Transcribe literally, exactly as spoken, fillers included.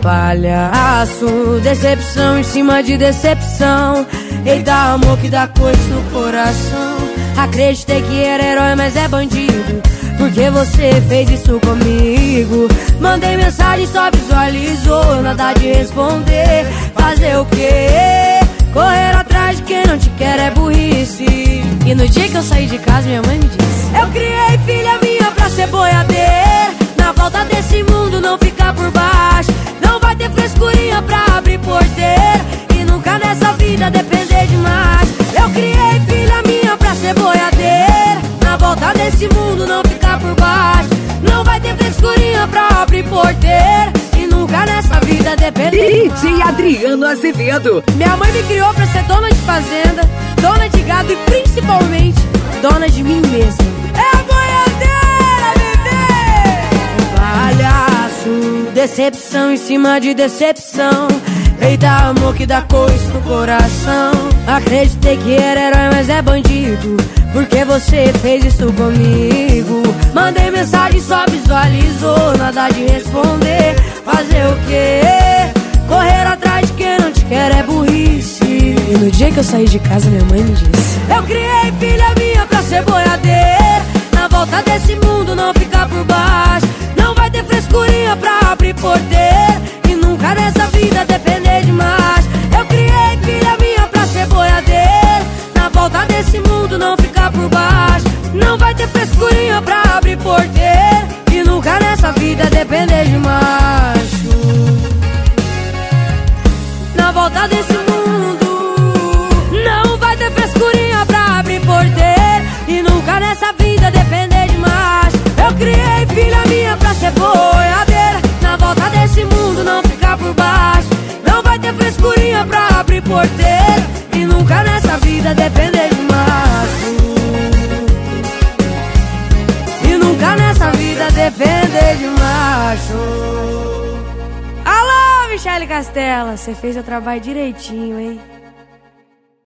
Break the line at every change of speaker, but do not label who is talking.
palhaço, decepção em cima de decepção. Eita, amor que dá coisa no coração. Acreditei que era herói, mas é bandido, porque você fez isso comigo. Mandei mensagem, só visualizou, nada de responder. Fazer o quê? Correr atrás de quem não te quer é burrice. E no dia que eu saí de casa, minha mãe me disse: eu criei filha minha pra ser boiadeira. Na volta desse mundo não ficar por baixo. Não vai ter frescurinha pra abrir porteira. E nunca nessa vida depender demais. Eu criei filha minha pra ser boiadeira. Na volta desse mundo não ficar por baixo. Não vai ter frescurinha pra abrir porteira. E nunca nessa vida depender demais.
D J Adriano Azevedo.
Minha mãe me criou pra ser dona de fazenda, dona de gado e principalmente dona de mim mesma. É a boiadeira, bebê! Palhaço, decepção em cima de decepção. Eita, amor que dá coisa no coração. Acreditei que era herói, mas é bandido, porque você fez isso comigo. Mandei mensagem, só visualizou, nada de responder. Fazer o quê? Correr atrás de quem não te quer é burrice. E no dia que eu saí de casa, minha mãe me disse: eu criei filha minha pra ser boiadeira. Na volta desse mundo não ficar por baixo. Não vai ter frescurinha pra abrir porteira. E nunca nessa vida depender demais. Eu criei filha minha pra ser boiadeira. Na volta desse mundo não ficar por baixo. Não vai ter frescurinha pra abrir porteira. E nunca nessa vida depender de macho. Na volta desse mundo não vai ter frescurinha pra abrir porteira. E nunca nessa vida depender de macho. Eu criei filha minha pra ser boiadeira. Na volta desse mundo não ficar por baixo. Não vai ter frescurinha pra abrir porteira. E nunca nessa vida depender de macho. E nunca nessa vida depender de macho. Alô, Michele Castela, você fez o trabalho direitinho, hein?